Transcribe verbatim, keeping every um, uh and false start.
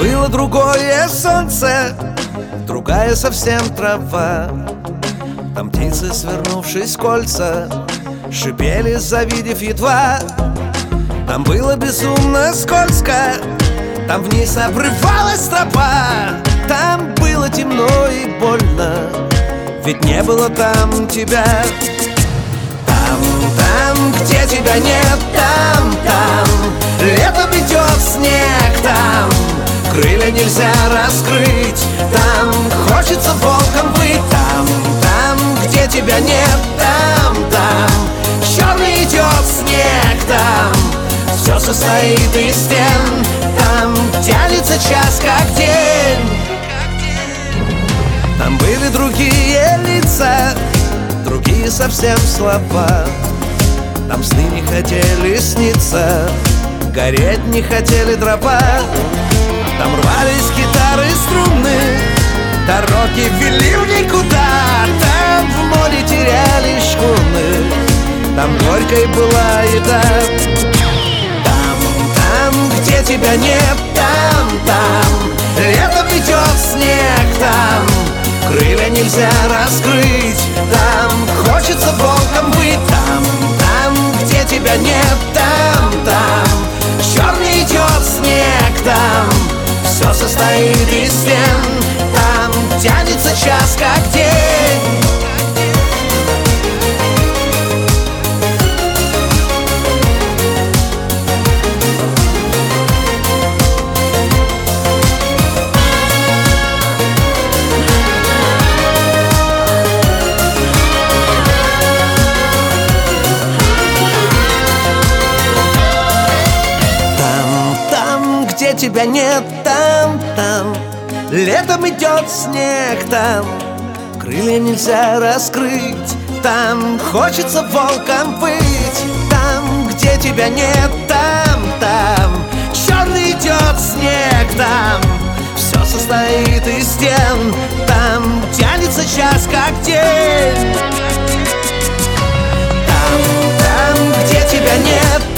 было другое солнце, другая совсем трава. Там птицы, свернувшись в кольца, шипели, завидев едва. Там было безумно скользко, там вниз обрывалась тропа. Там было темно и больно, ведь не было там тебя. Там, там, где тебя нет, там, там летом идет снег, там крылья нельзя раскрыть, там хочется волком быть. Там, там, где тебя нет, там, там черный идет снег, там все состоит из стен, там тянется час как день. Там были другие лица, другие совсем слова. Там сны не хотели сниться, гореть не хотели дрова. Там рвались гитары, струны, дороги вели в никуда. Там в море теряли шхуны, там горькой была еда. Там, там, где тебя нет, там, там летом идет снег, там крылья нельзя раскрыть, там хочется волком быть. Там, там, где тебя нет, там, там черный идет снег, там все состоит из стен, там тянется час как день. Где тебя нет, там, там летом идет снег, там крылья нельзя раскрыть, там хочется волком быть. Там, где тебя нет, там, там черный идет снег, там все состоит из стен, там тянется час как день. Там, там, где тебя нет,